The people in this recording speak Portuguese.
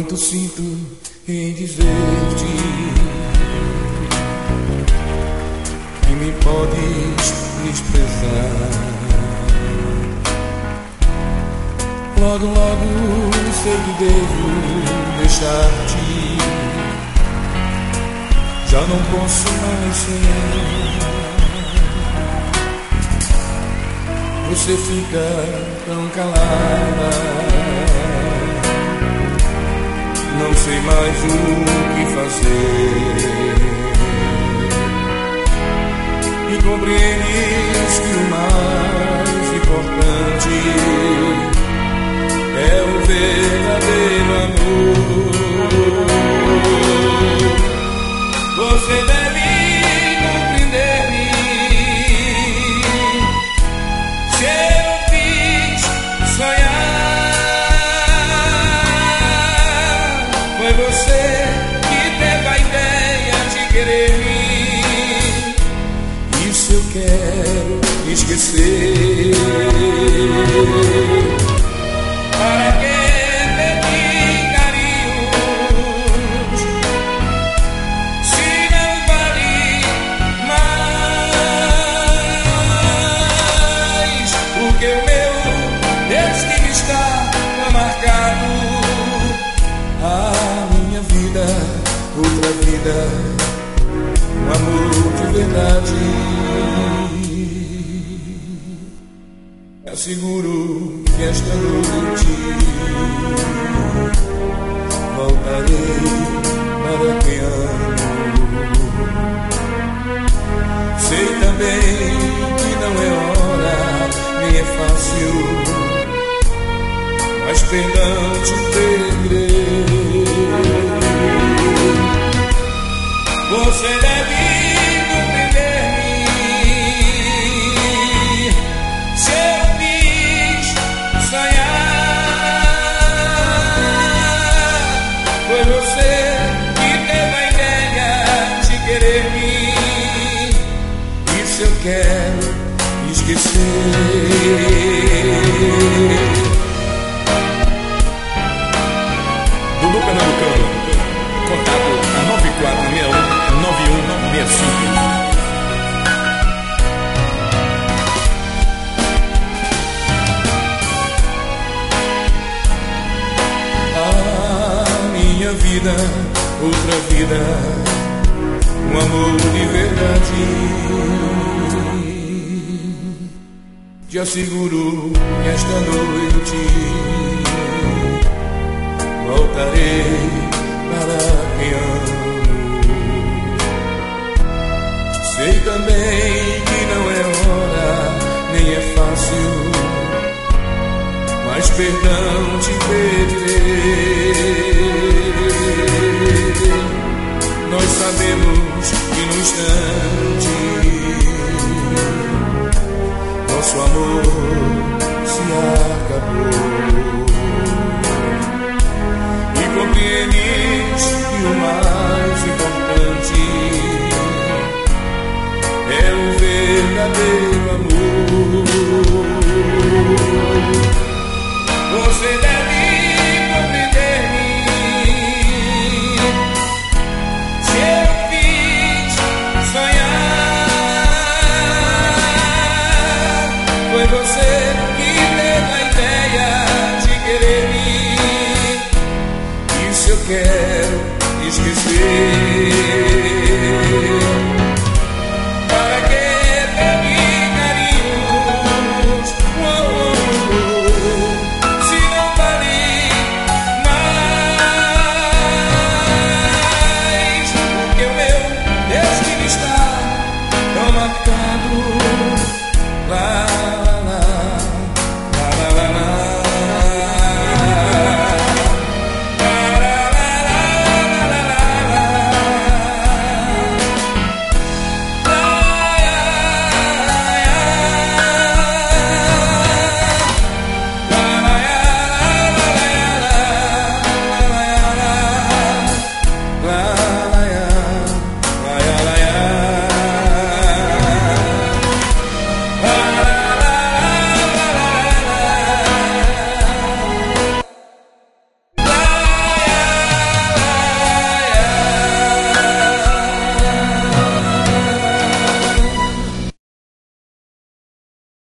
quanto sinto em dizer-te que me podes desprezar. Logo, logo sei que devo deixar-te, já não posso mais sonhar. Você fica tão calada, não sei mais o que fazer. E compreendes que o mais importante é o verdadeiro amor. Você deve compreender-me. Se eu fiz sonhar, foi você que teve a ideia de querer-me. Isso eu quero esquecer. Para que pedir carinhos se não vale mais? Porque o meu destino está marcado. A minha vida, outra vida, um amor de verdade. Asseguro que esta noite voltarei para quem amo. Sei também que não é hora, nem é fácil, mas perdão te pedirei. Você deve eu quero esquecer. Dudu Pernambucano, contato a 94619165. A minha vida, outra vida, um amor de verdade. Te asseguro que esta noite voltarei para quem amo. Sei também que não é hora, nem é fácil, mas perdão te pedirei. Nós sabemos que no instante nosso amor se acabou. E compreendes que o mais importante é o verdadeiro